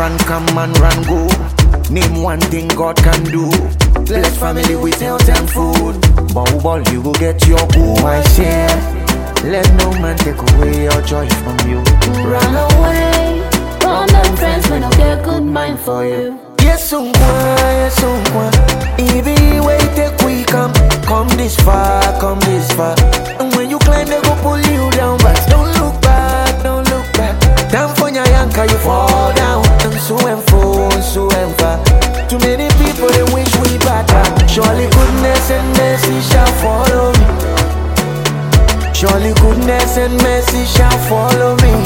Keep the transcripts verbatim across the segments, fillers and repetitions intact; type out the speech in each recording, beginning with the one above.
run come and run go. Name one thing God can do. Bless family with health and food. Bow ball, you go get your go. I share. Let no man take away your joy from you. Run away from them friends when I get good mind for you. Yes, so yes, so even way take we come, come this far, come this far. And when you climb, they go pull you down. But don't look back, don't look back. Down for your yanka, you fall down. And so and fo, so and far. Too many people they wish we back. Surely goodness and mercy shall follow me. Surely goodness and mercy shall follow me.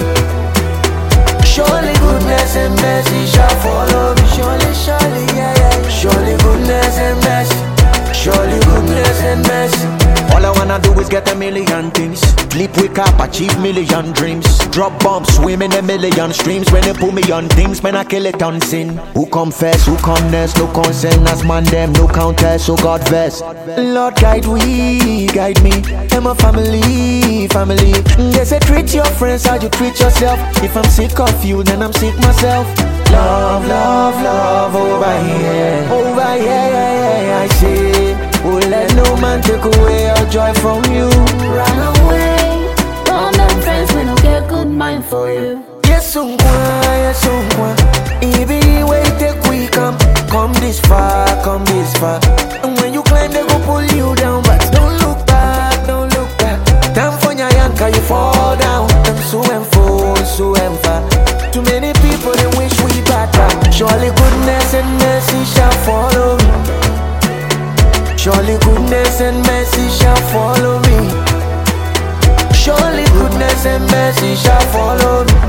Surely goodness and mercy shall follow me. Surely, surely, yeah, yeah. Surely goodness and mercy. Surely goodness and mercy. All I wanna do is get a million things. Sleep, wake up, achieve million dreams. Drop bombs, swim in a million streams. When they put me on things, man, I kill it on sin. Who confess, who come next? No concern, as man them, no contest, so God bless. Lord guide we, guide me, and my family, family. They say treat your friends how you treat yourself. If I'm sick of you, then I'm sick myself. Love, love, love, over here, over here, yeah, yeah, I say. Oh, let no man take away your joy from you. Run away from them friends when I get good mind for you. Yes, so yes, so even way take we come, come this far, come this far. And when you climb, they go pull you down. But don't look back, don't look back. Down for your yanka, you fall down. And so and fo, so and far. Too many people they wish we back. Surely goodness and mercy shall follow me. Surely goodness and mercy shall follow me. Surely goodness and mercy shall follow me.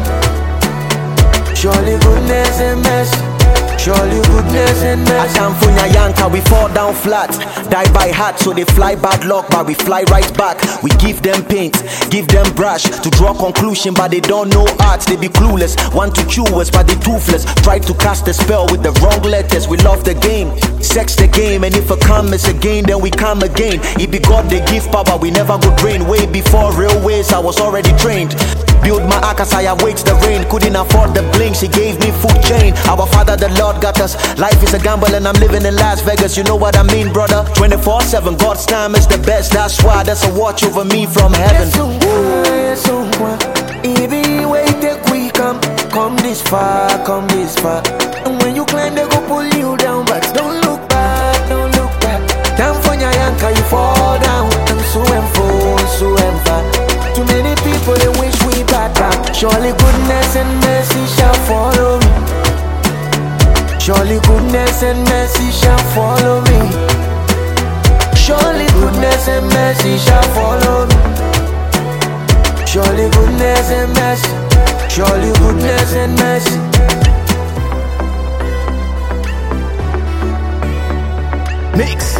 Surely goodness and mercy. Surely goodness and mercy. Adam Funya Yanka, we fall down flat. Die by heart, so they fly bad luck, but we fly right back. We give them paint, give them brush to draw conclusion, but they don't know art. They be clueless, want to chew us, but they toothless. Try to cast a spell with the wrong letters. We love the game, sex the game, and if a come is again, then we come again. It be God they give power, we never go drain. Way before railways, I was already trained. Build my ark as I await the rain. Couldn't afford the bling, she gave me food chain. Our Father the Lord got us. Life is a gamble and I'm living in Las Vegas. You know what I mean, brother? twenty-four seven, God's time is the best. That's why there's a watch over me from heaven. Yes, so even way take we come, come this far, come this far. And when you climb, they go pull you down. But don't look back, don't look back. Down for your yanka, you fall down. And so and fo, so and far. Too many people they wish we back. Surely goodness and mercy shall follow me. Surely goodness and mercy shall follow me. Surely goodness and mercy shall follow me. Surely goodness and mercy. Surely goodness and mercy. Mix.